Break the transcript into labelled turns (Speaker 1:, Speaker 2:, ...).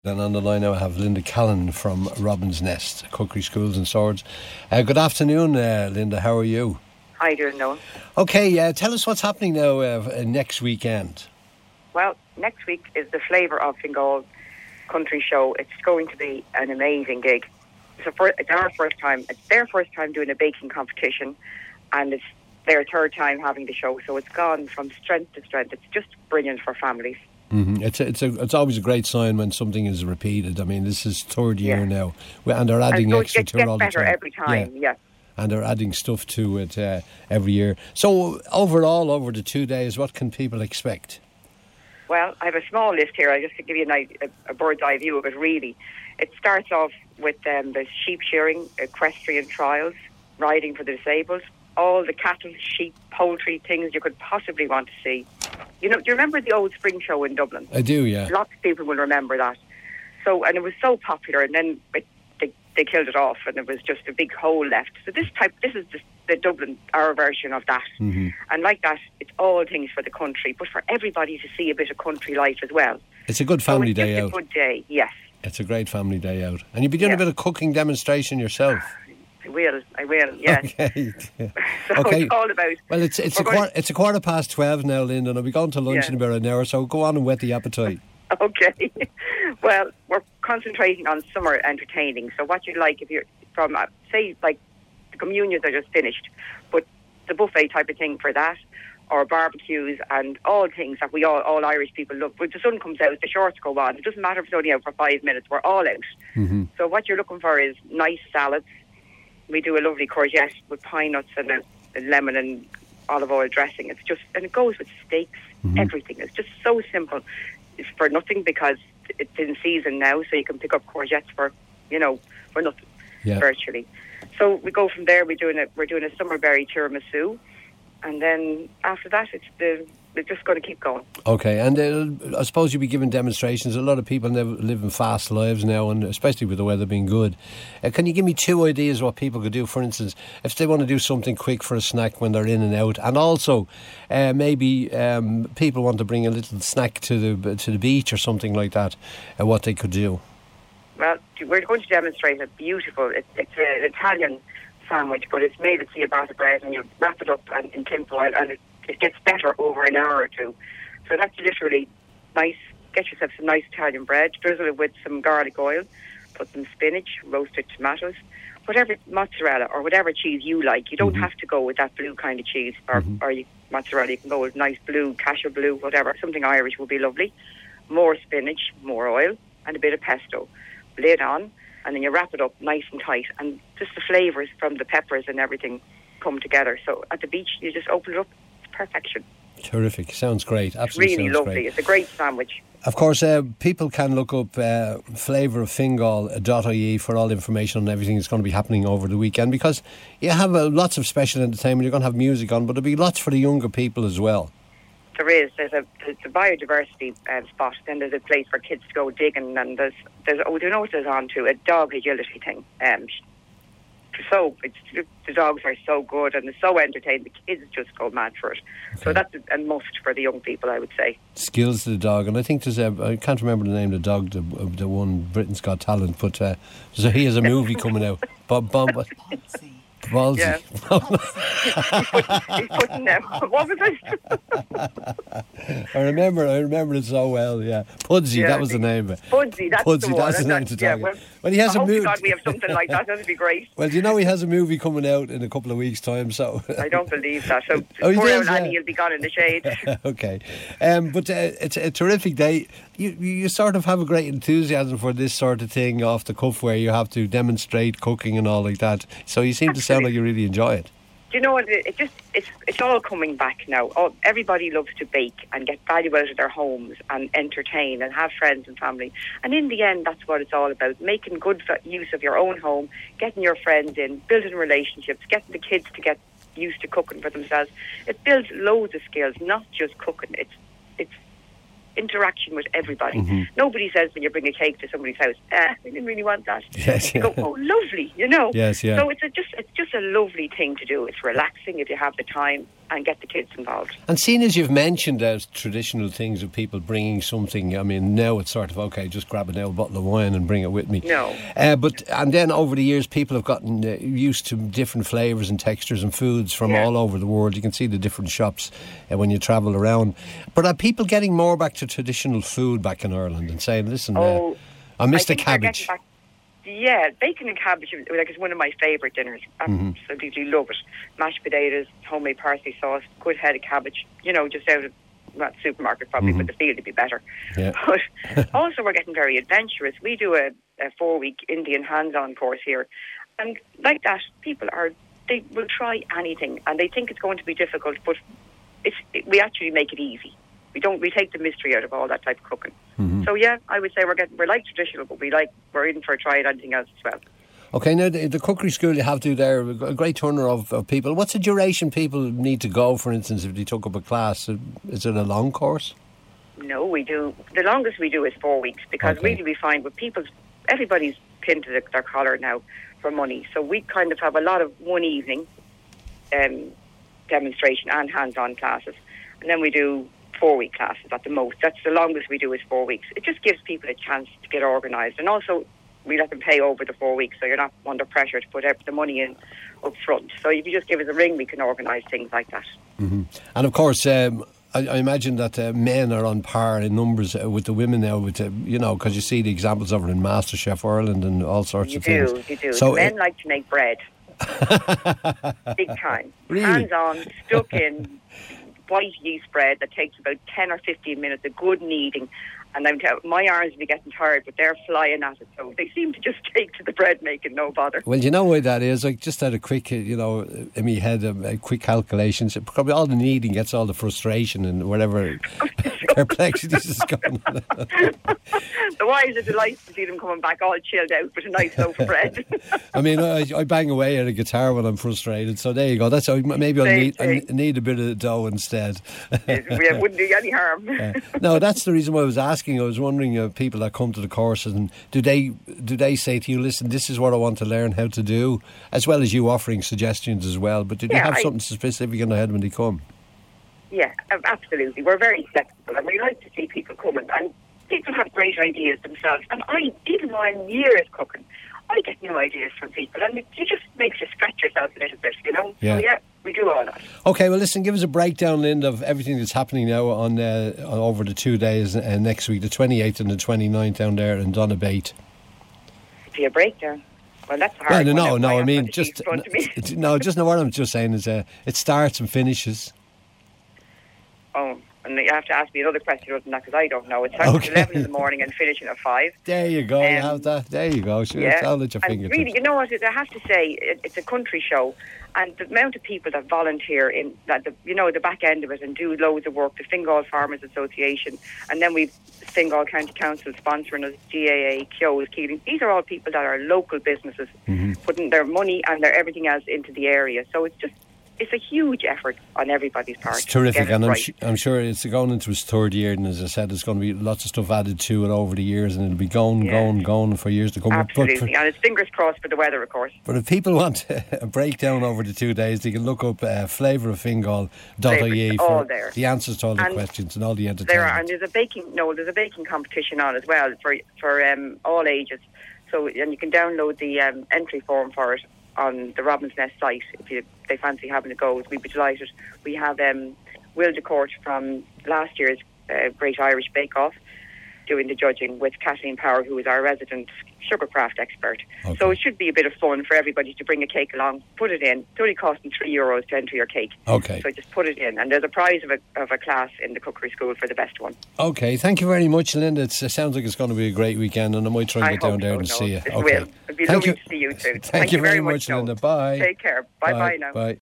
Speaker 1: Then on the line now I have Linda Callan from Robin's Nest, Cookery Schools and Swords. Good afternoon, Linda. How are you?
Speaker 2: Hi, dear Noel.
Speaker 1: Okay, tell us what's happening now next weekend.
Speaker 2: Well, next week is the Flavour of Fingal Country Show. It's going to be an amazing gig. It's our first time. It's their first time doing a baking competition, and it's their third time having the show. So it's gone from strength to strength. It's just brilliant for families.
Speaker 1: Mm-hmm. It's always a great sign when something is repeated. I mean, this is third year now, and they're adding extra to it all the time.
Speaker 2: It gets better every time. Yeah.
Speaker 1: And they're adding stuff to it every year. So overall, over the 2 days, what can people expect?
Speaker 2: Well, I have a small list here. Just to give you a bird's eye view of it. Really, it starts off with the sheep shearing, equestrian trials, riding for the disabled, all the cattle, sheep, poultry things you could possibly want to see. You know, do you remember the old spring show in Dublin?
Speaker 1: I do, yeah.
Speaker 2: Lots of people will remember that. So, and it was so popular, and then they killed it off, and there was just a big hole left. So this is the Dublin, our version of that.
Speaker 1: Mm-hmm.
Speaker 2: And like that, it's all things for the country, but for everybody to see a bit of country life as well.
Speaker 1: It's a good family day out.
Speaker 2: It's a good day, yes.
Speaker 1: It's a great family day out. And you'll be doing a bit of cooking demonstration yourself.
Speaker 2: I will, yes.
Speaker 1: Okay.
Speaker 2: So
Speaker 1: okay.
Speaker 2: It's all about...
Speaker 1: Well, it's a 12:15 now, Linda, and I'll be going to lunch in about an hour, so go on and whet the appetite.
Speaker 2: Okay. Well, we're concentrating on summer entertaining. So what you'd like if you're from, say, like the communions are just finished, but the buffet type of thing for that, or barbecues and all things that we all Irish people love. When the sun comes out, the shorts go on. It doesn't matter if it's only out for 5 minutes. We're all out.
Speaker 1: Mm-hmm.
Speaker 2: So what you're looking for is nice salads. We do a lovely courgette with pine nuts and a lemon and olive oil dressing. And it goes with steaks, everything. It's just so simple. It's for nothing because it's in season now, so you can pick up courgettes for nothing, virtually. So we go from there. We're doing a summer berry tiramisu, and then after that, we're just going to keep going.
Speaker 1: Okay, and I suppose you'll be giving demonstrations. A lot of people live in fast lives now, and especially with the weather being good. Can you give me 2 ideas what people could do? For instance, if they want to do something quick for a snack when they're in and out, and also maybe people want to bring a little snack to the beach or something like that, what they could do.
Speaker 2: Well, we're going to demonstrate a beautiful. It's an Italian sandwich, but it's made of ciabatta bread, and you wrap it up in tin foil, and it gets better over an hour or two. So that's literally nice. Get yourself some nice Italian bread, drizzle it with some garlic oil, put some spinach, roasted tomatoes, whatever mozzarella or whatever cheese you like. You don't have to go with that blue kind of cheese or mozzarella. You can go with nice blue, cashew blue, whatever. Something Irish will be lovely. More spinach, more oil, and a bit of pesto. Lay it on, and then you wrap it up nice and tight, and just the flavours from the peppers and everything come together. So at the beach, you just open it up. Perfection.
Speaker 1: Terrific. Sounds great. Absolutely
Speaker 2: really
Speaker 1: sounds
Speaker 2: lovely.
Speaker 1: Great.
Speaker 2: It's a great sandwich.
Speaker 1: Of course, people can look up flavouroffingal.ie for all information on everything that's going to be happening over the weekend, because you have lots of special entertainment. You're going to have music on, but there'll be lots for the younger people as well.
Speaker 2: There is. There's a biodiversity spot. Then there's a place for kids to go digging, and there's do you know what there's on to? A dog agility thing. The dogs are so good and they're so entertaining. The kids just go mad for it. Okay. So that's a must for the young people, I would say.
Speaker 1: Skills to the dog, and I think there's I can't remember the name of the dog, the one Britain's Got Talent, but so he has a movie coming out. Ballsy.
Speaker 2: Yeah. He's putting them. What was it?
Speaker 1: I remember it so well. Yeah, Pudsey. That was the name of it.
Speaker 2: Pudsey. That's the one.
Speaker 1: That's the name to talk about. Well, he has
Speaker 2: a movie. God, we have something like that. That'd be great.
Speaker 1: Well, do you know he has a movie coming out in a couple of weeks' time? So
Speaker 2: I don't believe that. So poor old Annie will be gone in the shade.
Speaker 1: Okay, but it's a terrific day. You sort of have a great enthusiasm for this sort of thing off the cuff, where you have to demonstrate cooking and all like that. So you seem to sound like you really enjoy it.
Speaker 2: Do you know what? It's all coming back now. Everybody loves to bake and get value out of their homes and entertain and have friends and family. And in the end, that's what it's all about. Making good use of your own home, getting your friends in, building relationships, getting the kids to get used to cooking for themselves. It builds loads of skills, not just cooking. It's interaction with everybody. Mm-hmm. Nobody says when you bring a cake to somebody's house, I didn't really want that.
Speaker 1: Yes,
Speaker 2: you go, oh, lovely, you know.
Speaker 1: Yes, yeah.
Speaker 2: So it's just just a lovely thing to do. It's relaxing if you have the time, and get the kids involved.
Speaker 1: And seeing as you've mentioned traditional things of people bringing something, I mean, now it's sort of, okay, just grab a bottle of wine and bring it with me.
Speaker 2: No.
Speaker 1: And then over the years, people have gotten used to different flavours and textures and foods from all over the world. You can see the different shops when you travel around. But are people getting more back to traditional food back in Ireland and saying, listen, I missed the cabbage?
Speaker 2: Yeah, bacon and cabbage is one of my favourite dinners. Absolutely love it. Mashed potatoes, homemade parsley sauce, good head of cabbage, just out of not supermarket probably, but the field would be better.
Speaker 1: Yeah.
Speaker 2: But also we're getting very adventurous. We do a 4-week Indian hands-on course here. And like that, they will try anything and they think it's going to be difficult, but we actually make it easy. We take the mystery out of all that type of cooking. So yeah, I would say we're like traditional, but we're in for a try at anything else as well.
Speaker 1: Okay, now the cookery school you have to there, a great turnover of people. What's the duration people need to go, for instance, if they took up a class? Is it a long course?
Speaker 2: No, we do. The longest we do is 4 weeks, because really we find with everybody's pinned to their collar now for money. So we kind of have a lot of one evening demonstration and hands-on classes. And then we do 4-week classes at the most. That's the longest we do is 4 weeks. It just gives people a chance to get organised, and also we let them pay over the 4 weeks, so you're not under pressure to put the money in up front. So if you just give us a ring, we can organise things like that. And
Speaker 1: of course, I imagine that men are on par in numbers with the women now, because you see the examples of it in MasterChef Ireland and all sorts of things.
Speaker 2: You do.
Speaker 1: So
Speaker 2: the men like to make bread. Big time.
Speaker 1: Really?
Speaker 2: Hands-on, stuck in, white yeast bread that takes about 10 or 15 minutes, a good kneading. And my arms will be getting tired, but they're flying at it. So they seem to just take to the bread making, no bother.
Speaker 1: Well, you know why that is? I just had a quick, in my head, a quick calculation. So probably all the kneading gets all the frustration and whatever perplexities is going on.
Speaker 2: The wives are delighted to see them coming back all chilled out with a nice loaf of bread.
Speaker 1: I mean, I bang away at a guitar when I'm frustrated. So there you go. That's how maybe I need a bit of dough instead.
Speaker 2: It wouldn't do any harm.
Speaker 1: No, that's the reason why I was asking. I was wondering, people that come to the courses, and do they say to you, listen, this is what I want to learn how to do, as well as you offering suggestions as well, but do they have something specific in their head when they come? Yeah,
Speaker 2: absolutely. We're very flexible, and we like to see people coming, and people have great ideas themselves, and even though I'm years cooking, I get new ideas from people, and it just makes you scratch yourself a little bit,
Speaker 1: Yeah.
Speaker 2: So we do all that.
Speaker 1: Okay, well listen, give us a breakdown, Linda, of everything that's happening now on over the 2 days next week, the 28th and the 29th down there in Donabate.
Speaker 2: See a breakdown? Well, that's a hard one.
Speaker 1: No, I mean, just what I'm just saying is it starts and finishes.
Speaker 2: Oh, and you have to ask me another question other than that, because I don't know. It starts at 11 in the morning and finishing at 5.
Speaker 1: There you go, you have that. There you go. Sure, it's all at your fingertips.
Speaker 2: Really, you know what, I have to say, it's a country show, and the amount of people that volunteer in that, the back end of it, and do loads of work, the Fingal Farmers Association, and then we've Fingal County Council sponsoring us, GAA, Keogh's, Keeling. These are all people that are local businesses, putting their money and their everything else into the area. So it's a huge effort on everybody's part.
Speaker 1: It's terrific, and I'm sure it's going into its third year, and as I said, there's going to be lots of stuff added to it over the years, and it'll be going for years to come.
Speaker 2: Absolutely, and it's fingers crossed for the weather, of course.
Speaker 1: But if people want a breakdown over the 2 days, they can look up flavouroffingal.ie for the answers to all the questions and all the entertainment.
Speaker 2: And there's a baking competition on as well for all ages. So, and you can download the entry form for it on the Robin's Nest site if they fancy having a go. We'd be delighted. We have Will DeCourt from last year's Great Irish Bake Off doing the judging with Kathleen Power, who is our resident sugarcraft expert. Okay. So it should be a bit of fun for everybody to bring a cake along, put it in. It's only costing €3 to enter your cake.
Speaker 1: Okay.
Speaker 2: So just put it in, and there's a prize of a class in the cookery school for the best one.
Speaker 1: Okay, thank you very much, Linda. It sounds like it's going to be a great weekend, and I might try and get down there and see you.
Speaker 2: It will. It'd be lovely to see you too.
Speaker 1: Thank you very much, Linda. Bye.
Speaker 2: Take care. Bye now.
Speaker 1: Bye.